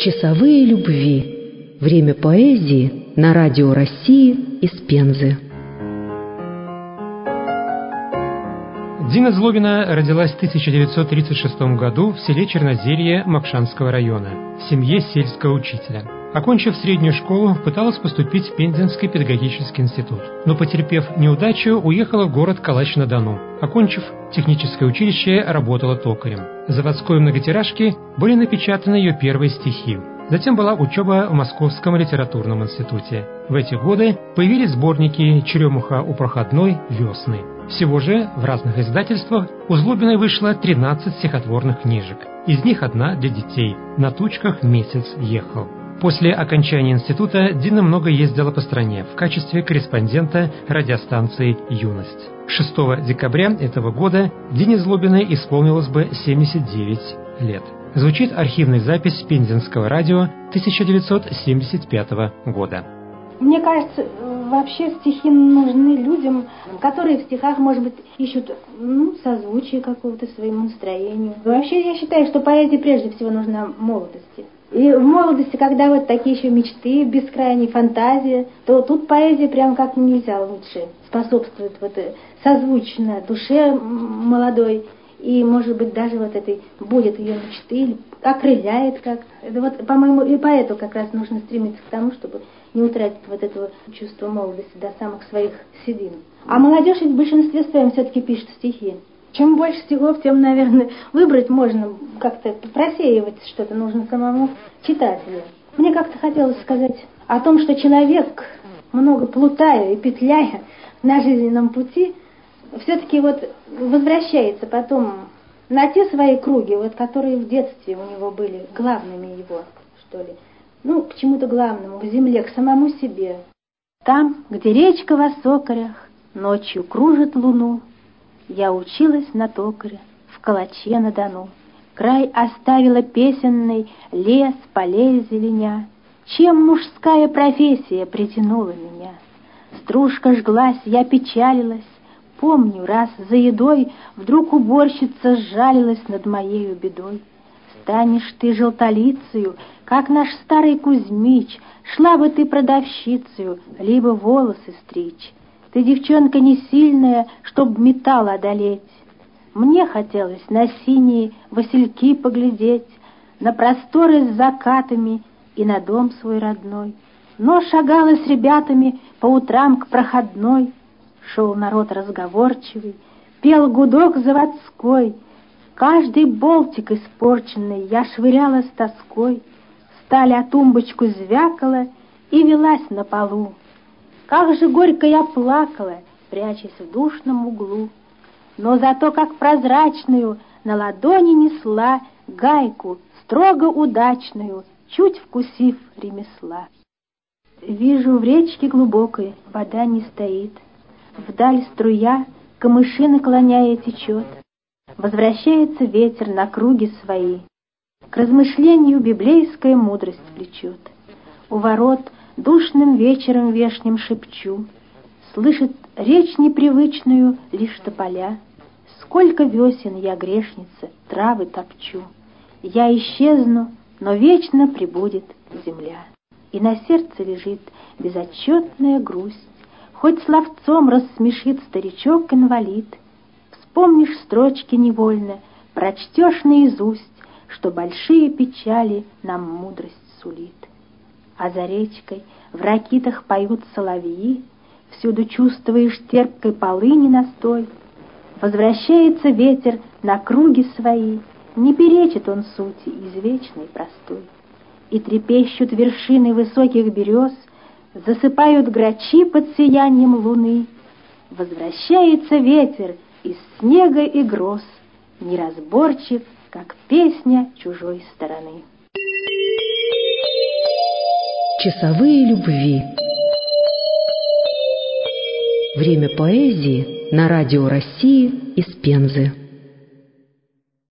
Часовые любви. Время поэзии на радио России из Пензы. Дина Злобина родилась в 1936 году в селе Чернозерье Мокшанского района, в семье сельского учителя. Окончив среднюю школу, пыталась поступить в Пензенский педагогический институт, но, потерпев неудачу, уехала в город Калач-на-Дону. Окончив техническое училище, работала токарем. В заводской многотиражке были напечатаны ее первые стихи. Затем была учеба в Московском литературном институте. В эти годы появились сборники «Черемуха у проходной», «Весны». Всего же в разных издательствах у Злобиной вышло 13 стихотворных книжек. Из них одна для детей «На тучках месяц ехал». После окончания института Дина много ездила по стране в качестве корреспондента радиостанции «Юность». 6 декабря этого года Дине Злобиной исполнилось бы 79 лет. Звучит архивная запись Пензенского радио 1975 года. Мне кажется, вообще стихи нужны людям, которые в стихах, может быть, ищут созвучие какого-то своему настроению. Вообще, я считаю, что поэзия прежде всего нужна молодости. И в молодости, когда вот такие еще мечты, бескрайние фантазии, то тут поэзия прям как нельзя лучше способствует вот созвучно душе молодой. И, может быть, даже вот этой будет ее мечты, окрыляет как. Это вот, по-моему, и поэту как раз нужно стремиться к тому, чтобы не утратить вот этого чувства молодости до самых своих седин. А молодежь ведь в большинстве своем все-таки пишет стихи. Чем больше стихов, тем, наверное, выбрать можно, как-то просеивать что-то нужно самому читателю. Мне как-то хотелось сказать о том, что человек, много плутая и петляя на жизненном пути, все-таки вот возвращается потом на те свои круги, вот, которые в детстве у него были главными его, что ли. К чему-то главному, к земле, к самому себе. Там, где речка в осокорях ночью кружит луну, я училась на токаря в Калаче-на-Дону. Край оставила песенный, лес, полей зеленя. Чем мужская профессия притянула меня? Стружка жглась, я печалилась. Помню, раз за едой вдруг уборщица сжалилась над моею бедой. Станешь ты желтолицею, как наш старый Кузьмич, шла бы ты продавщицею, либо волосы стричь. Ты девчонка не сильная, чтоб металл одолеть. Мне хотелось на синие васильки поглядеть, на просторы с закатами и на дом свой родной. Но шагала с ребятами по утрам к проходной. Шел народ разговорчивый, пел гудок заводской. Каждый болтик испорченный я швыряла с тоской. Сталь о тумбочку звякала и велась на полу. Как же горько я плакала, прячась в душном углу. Но зато как прозрачную на ладони несла гайку, строго удачную, чуть вкусив ремесла. Вижу, в речке глубокой вода не стоит. Вдаль струя, камыши наклоняя, течет. Возвращается ветер на круги свои. К размышлению библейская мудрость влечет. У ворот душным вечером вешним шепчу. Слышит речь непривычную лишь тополя. Сколько весен я, грешница, травы топчу. Я исчезну, но вечно пребудет земля. И на сердце лежит безотчетная грусть. Хоть словцом рассмешит старичок-инвалид, вспомнишь строчки невольно, прочтешь наизусть, что большие печали нам мудрость сулит. А за речкой в ракитах поют соловьи, всюду чувствуешь терпкой полыни настой. Возвращается ветер на круги свои, не перечит он сути извечной простой. И трепещут вершины высоких берез, засыпают грачи под сиянием луны. Возвращается ветер из снега и гроз, неразборчив, как песня чужой стороны. Часовые любви. Время поэзии на радио России из Пензы.